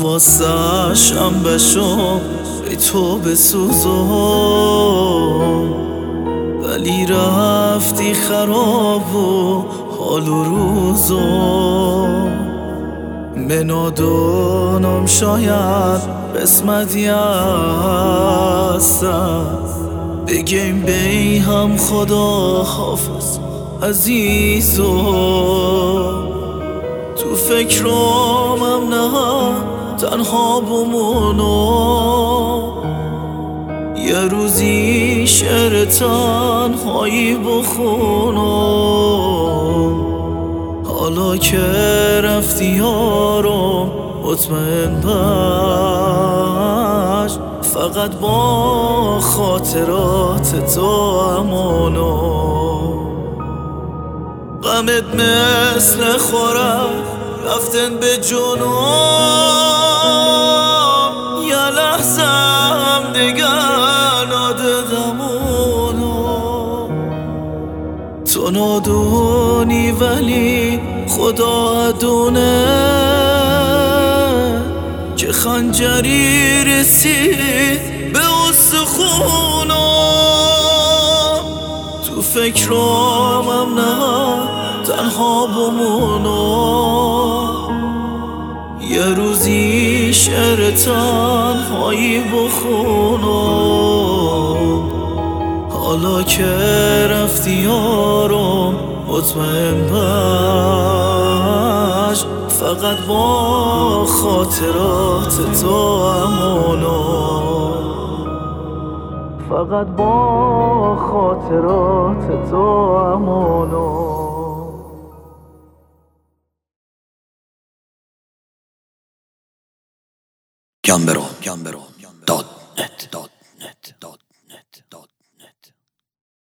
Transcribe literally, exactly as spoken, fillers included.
واسهشم بشم ای تو بسوزم، ولی رفتی خراب و حال و روزم. من نادانم شاید قسمتی هستم، بگیم بی هم خدا حافظ عزیزم. تو فکرامم نه تنها بمونم، یه روزی شعر تنهایی بخونم. حالا که رفتی یارم مطمئن باش، فقط با خاطرات تو امانم. غمت مثل خورم رفتن به جنوب، یه لحظه هم دیگه ندادم اونو. تو نادونی ولی خدا دونه که خنجری رسید به استخونم. تو فکرامم نه تنها بمونم، یه روزی شعر تنهایی بخونم. حالا که رفتی یارم مطمئن باش، فقط با خاطرات تو امانم. فقط با خاطرات تو امانم. گمبرو دات نت